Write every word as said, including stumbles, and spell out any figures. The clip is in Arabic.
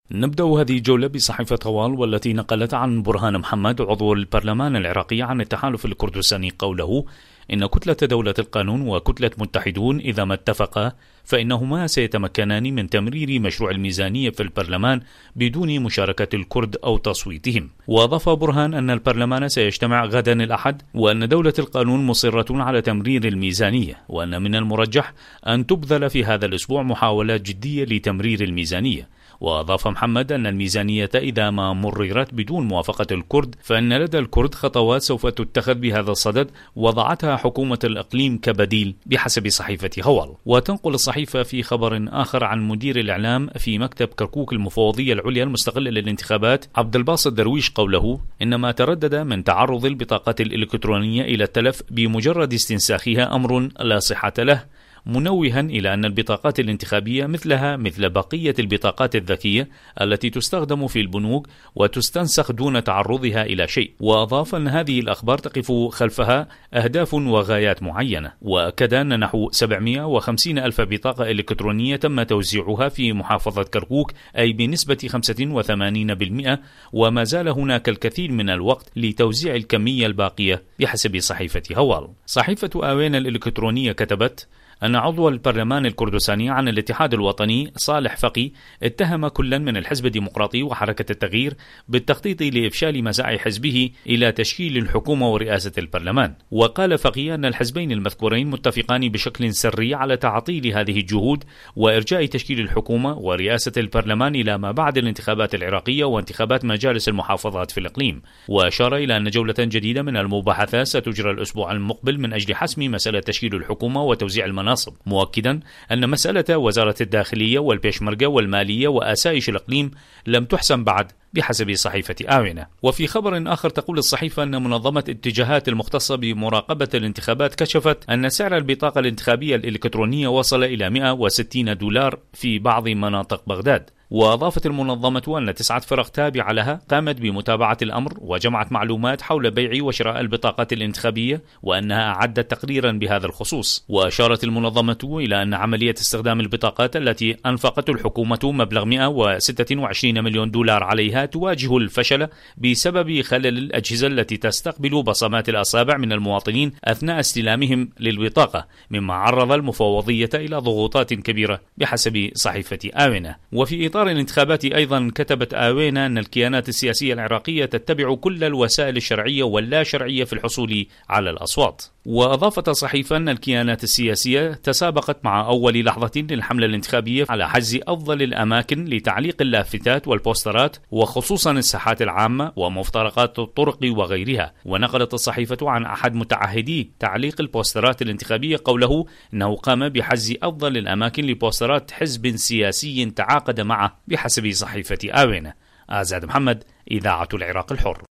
نبدأ هذه الجولة بصحيفة طوال والتي نقلت عن برهان محمد عضو البرلمان العراقي عن التحالف الكردستاني قوله إن كتلة دولة القانون وكتلة متحدون إذا ما اتفقا فإنهما سيتمكنان من تمرير مشروع الميزانية في البرلمان بدون مشاركة الكرد أو تصويتهم. وأضاف برهان أن البرلمان سيجتمع غدا الأحد وأن دولة القانون مصرة على تمرير الميزانية وأن من المرجح أن تبذل في هذا الأسبوع محاولات جدية لتمرير الميزانية. وأضاف محمد أن الميزانية إذا ما مررت بدون موافقة الكرد فإن لدى الكرد خطوات سوف تتخذ بهذا الصدد وضعتها حكومة الإقليم كبديل بحسب صحيفة هوال. وتنقل الصحيفة في خبر آخر عن مدير الإعلام في مكتب كركوك المفوضية العليا المستقلة للانتخابات عبد الباسط درويش قوله إن ما تردد من تعرض البطاقات الإلكترونية إلى التلف بمجرد استنساخها أمر لا صحة له، منوها إلى أن البطاقات الانتخابية مثلها مثل بقية البطاقات الذكية التي تستخدم في البنوك وتستنسخ دون تعرضها إلى شيء. وأضاف أن هذه الأخبار تقف خلفها أهداف وغايات معينة. وأكد أن نحو سبعمئة وخمسين ألف بطاقة إلكترونية تم توزيعها في محافظة كركوك أي بنسبة خمسة وثمانين بالمئة، وما زال هناك الكثير من الوقت لتوزيع الكمية الباقية بحسب صحيفة هوال. صحيفة آوين الإلكترونية كتبت أن عضو البرلمان الكردستاني عن الاتحاد الوطني صالح فقي اتهم كلا من الحزب الديمقراطي وحركة التغيير بالتخطيط لإفشال مساعي حزبه إلى تشكيل الحكومة ورئاسة البرلمان. وقال فقي أن الحزبين المذكورين متفقان بشكل سري على تعطيل هذه الجهود وإرجاء تشكيل الحكومة ورئاسة البرلمان إلى ما بعد الانتخابات العراقية وانتخابات مجالس المحافظات في الإقليم. وأشار إلى أن جولة جديدة من المباحثات ستجرى الأسبوع المقبل من أجل حسم مسألة تشكيل الحكومة وتوزيع المناصب، مؤكدا أن مسألة وزارة الداخلية والبيشمركة والمالية وآسايش الإقليم لم تحسم بعد بحسب صحيفة آونة. وفي خبر آخر تقول الصحيفة أن منظمة اتجاهات المختصة بمراقبة الانتخابات كشفت أن سعر البطاقة الانتخابية الإلكترونية وصل إلى مئة وستين دولار في بعض مناطق بغداد. وأضافت المنظمة أن تسعة فرق تابعة لها قامت بمتابعة الأمر وجمعت معلومات حول بيع وشراء البطاقات الانتخابية وأنها أعدت تقريرا بهذا الخصوص. وأشارت المنظمة إلى أن عملية استخدام البطاقات التي أنفقت الحكومة مبلغ مئة وستة وعشرين مليون دولار عليها تواجه الفشل بسبب خلل الأجهزة التي تستقبل بصمات الأصابع من المواطنين أثناء استلامهم للبطاقة، مما عرض المفوضية إلى ضغوطات كبيرة بحسب صحيفة آونة. وفي إطار الانتخابات أيضا كتبت آوينا أن الكيانات السياسية العراقية تتبع كل الوسائل الشرعية واللا شرعية في الحصول على الأصوات. وأضافت الصحيفة أن الكيانات السياسية تسابقت مع أول لحظة للحملة الانتخابية على حجز أفضل الأماكن لتعليق اللافتات والبوسترات وخصوصا الساحات العامة ومفترقات الطرق وغيرها. ونقلت الصحيفة عن أحد متعهدي تعليق البوسترات الانتخابية قوله إنه قام بحجز أفضل الأماكن لبوسترات حزب سياسي تعاقد معه بحسب صحيفة آونة. آزاد محمد، إذاعة العراق الحر.